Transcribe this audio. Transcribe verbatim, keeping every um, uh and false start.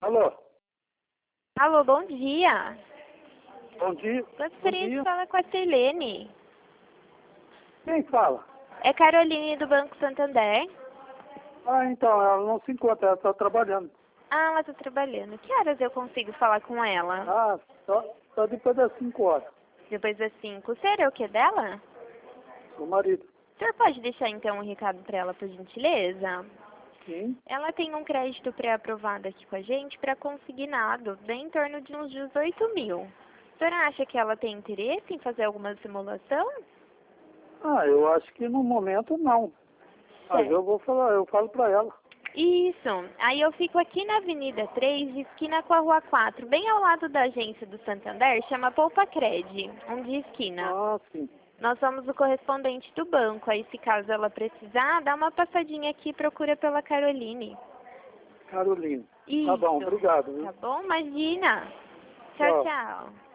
Alô? Alô, bom dia. Bom dia. Gostaria Bom de dia. falar com a Sirlene. Quem fala? É Caroline do Banco Santander. Ah, então, ela não se encontra, ela está trabalhando. Ah, ela está trabalhando. Que horas eu consigo falar com ela? Ah, só, só depois das cinco horas. Depois das cinco. O senhor é o que dela? Seu marido. O senhor pode deixar então um recado para ela, por gentileza? Sim. Ela tem um crédito pré-aprovado aqui com a gente para consignado, bem em torno de uns dezoito mil. O senhor acha que ela tem interesse em fazer alguma simulação? Ah, eu acho que no momento não. Mas Certo. eu vou falar, eu falo para ela. Isso. Aí eu fico aqui na Avenida três, esquina com a Rua quatro, bem ao lado da agência do Santander, chama Poupa Cred, um de esquina. Ah, sim. Nós somos o correspondente do banco, aí se caso ela precisar, dá uma passadinha aqui e procura pela Caroline. Carolina. Isso. Tá bom, obrigado. Viu? Tá bom? Imagina. Tchau, Tchau. tchau.